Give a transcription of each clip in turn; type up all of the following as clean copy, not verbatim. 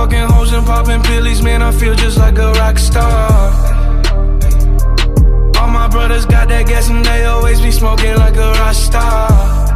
fucking hoes and popping pillies, man, I feel just like a rock star. All my brothers got that gas and they always be smoking like a rock star.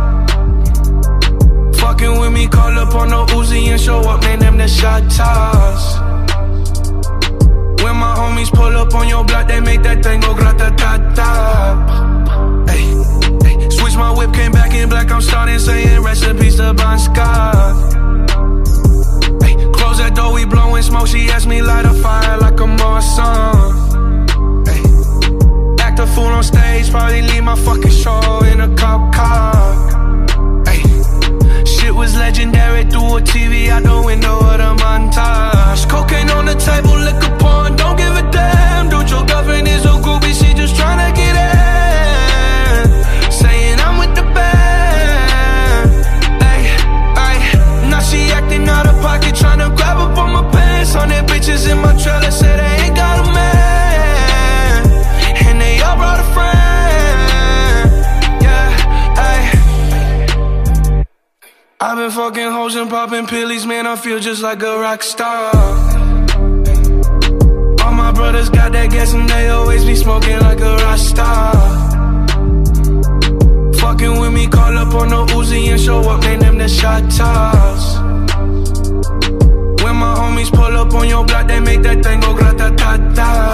Fucking with me, call up on no Uzi and show up, man, them the shot toss. When my homies pull up on your block, they make that thing go grata-ta-ta. Ay, switch my whip, came back in black, I'm starting saying recipes to Bon Scott. Ay, close that door, we blowing smoke, she asked me light a fire like a Marsan. Ay, act a fool on stage, probably leave my fucking show in a cop car. Ay, shit was legendary, through a TV out the window of the montage. Cocaine on the table, liquor porn, don't give a damn. Dude, your girlfriend is a groupie, she just tryna get in. Saying I'm with the band. Ay, ay, now she acting out of pocket, tryna grab up on my pants. 100 bitches in my trailer, say they ain't got a man, and they all brought a friend. Yeah, ay. I've been fucking hoes and popping pillies, man, I feel just like a rock star. All my brothers got that gas and they always be smoking like a rock star. Fucking with me, call up on no Uzi and show up, man, them the shot toss. When my homies pull up on your block, they make that thing go grata-ta-ta.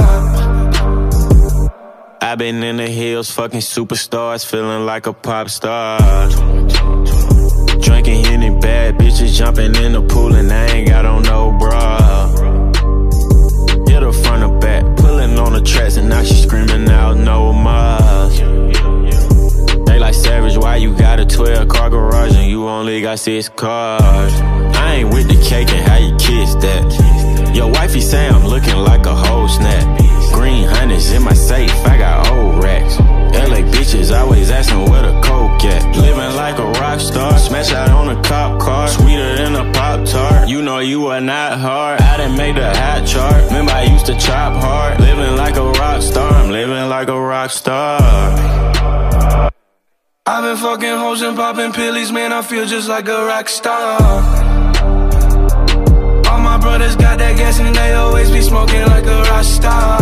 I've been in the hills, fucking superstars, feeling like a pop star. Drinking Henny, bad bitches jumping in the pool and I ain't got on no bra. Hit her front or back, pulling on the tracks and now she screaming out no more. They like Savage, why you got a 12-car garage and you only got 6 cars? I ain't with the cake and how you kiss that. Your wifey say I'm looking like a whole snap. Green hundreds in my safe, I got old racks. LA bitches always asking where the coke at. Living like a rock star, smash out on a cop car, sweeter than a Pop-Tart. You know you are not hard, I done made the hot chart. Remember I used to chop hard. Living like a rock star, I'm living like a rock star. I've been fucking hoes and popping pillies, man, I feel just like a rock star. All my brothers got that gas and they always be smoking like a rock star.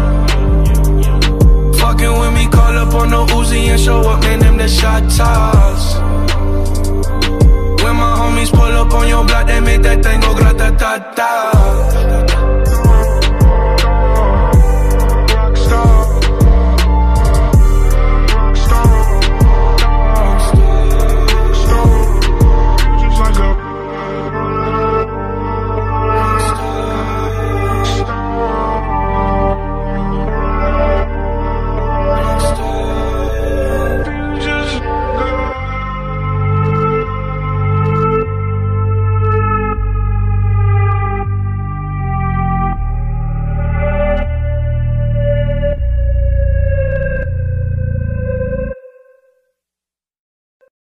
Fucking with me, call up on no Uzi and show up, man, them the shot toss. When my homies pull up on your block, they make that thing go grata-ta-ta.